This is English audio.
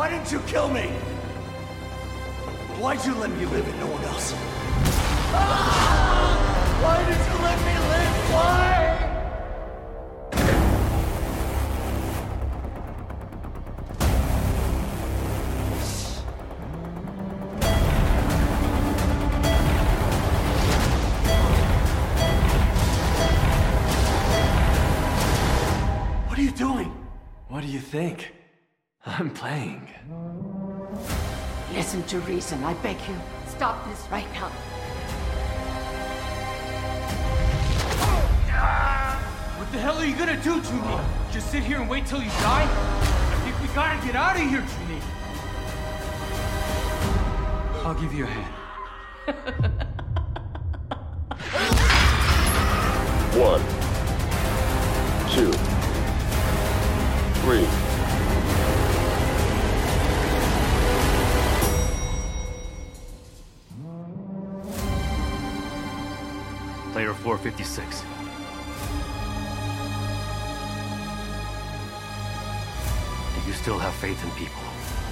Why didn't you kill me? Why'd you let me live and no one else? Why did you let me live? Why? What are you doing? What do you think? I'm playing. Listen to reason, I beg you. Stop this right now. What the hell are you gonna do, Junie? Just sit here and wait till you die? I think we gotta get out of here, Junie. I'll give you a hand. 1, 2, 3. Player 456. Do you still have faith in people?